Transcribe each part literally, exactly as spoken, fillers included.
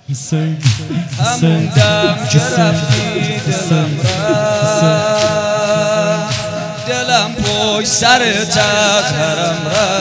همون دم که رفتی دلم رفت، دلم پشت سر تطهرم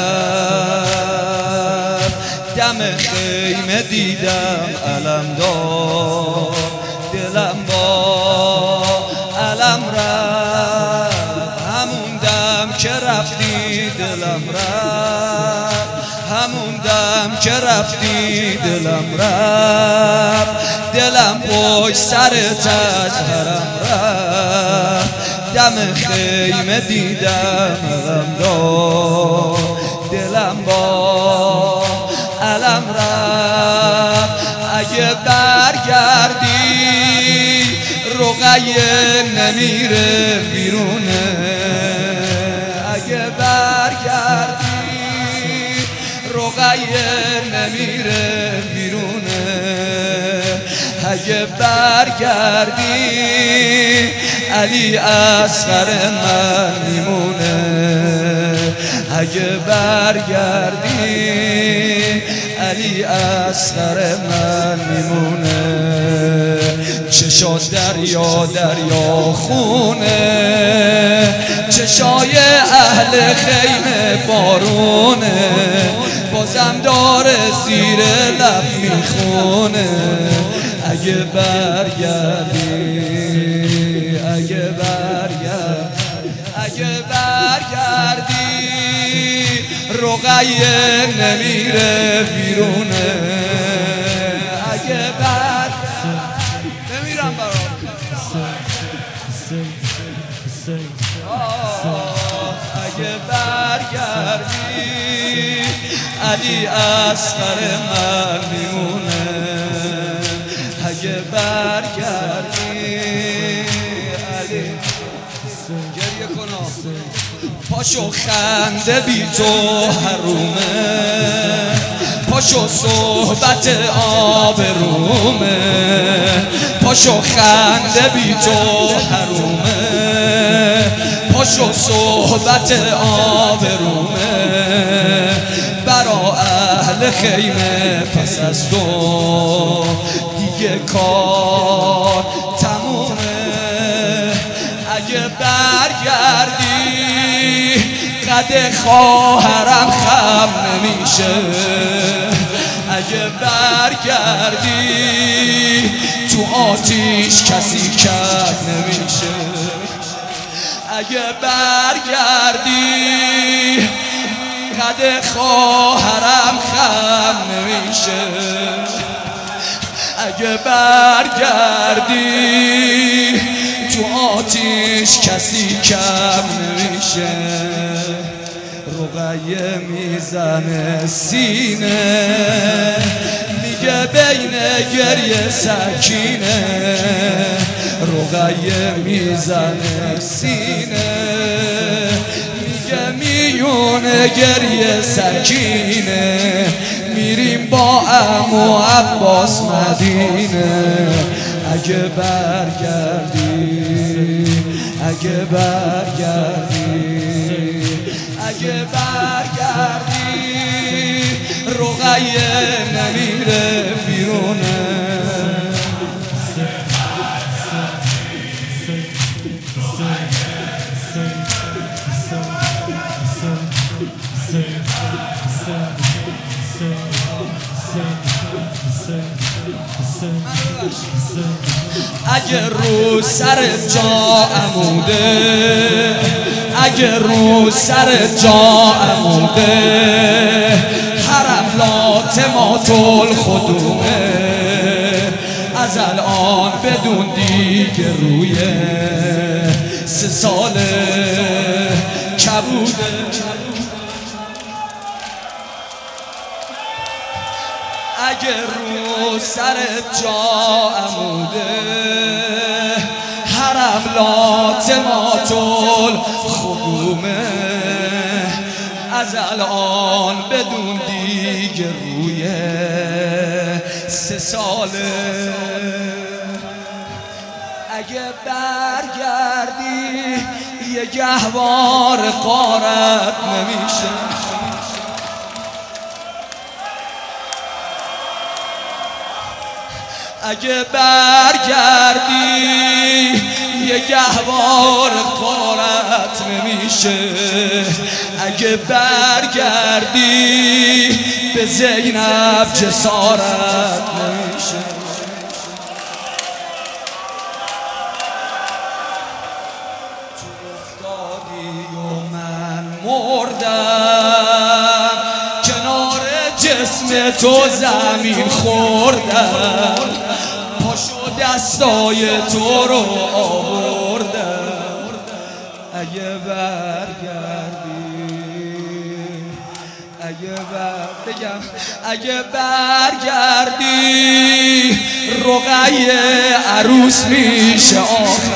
رفت. دم خیمه دیدم علم دار، دلم با علم رفت. همون دم که رفتی دلم رفت، همون دم که رفتی دلم رفت. دلم پشت سر تطهرم رفت، دم خیمه دیدم علم دار، دلم با علم رفت. اگه برگردی رقیه نمیره بیرونه، اگه برگردی رقیه نمیره بیرونه. اگه برگردی علی اصغر من میمونه، اگه برگردی علی اصغر من میمونه. چشات دریا دریا خونه، چشای اهل خیمه بارونه، بازم داره زیر لب میخونه. اگه برگردی اگه برگردی اگه برگردی رقیه نمیره بیرونه. اگه برگردی نمیرم برام، اگه برگردی علی اصغر من میمونه. اگه برگردی علی گریه کنا، پاشو خنده بی تو حرومه، پاشو صحبت آبرومه، پاشو خنده بی تو حرومه، پاشو صحبت آبرومه. برا اهل خیمه پس از تو دیگه کار تمومه. اگه برگردی قد خواهرم خم نمیشه، اگه برگردی تو آتیش کسی کرد نمیشه. اگه برگردی قد خواهرم خم نمیشه، اگه برگردی تو آتیش کسی کم نمیشه. رقیه میزنه سینه، میگه بین گریه سکینه. رقیه میزنه سینه، میگه میونه گریه سکینه. میریم با عمو عباس مدینه. اگه برگردی اگه برگردی اگه برگردی رقیه نمیره بیرونه. اگه رو سر جا عموده، اگه رو سر جا عموده، حرم لاتمات الخدومه. از الان بدون دیگه روی سه ساله کبوده. اگه رو سر جا عموده، حرم لاتمات الخدومه. از الان بدون دیگه روی سه ساله. اگه برگردی یه گهوار قارت نمیشه. اگه برگردی یه گهوار قارت نمیشه، اگه برگردی به زینب جسارت نمیشه. تو افتادی و من مردم، کنار جسم تو زمین خوردم، پاشو دستای تو رو آوردم. اگه برگردی اگه بر بگم اگه برگردی رقیه عروس میشه آخر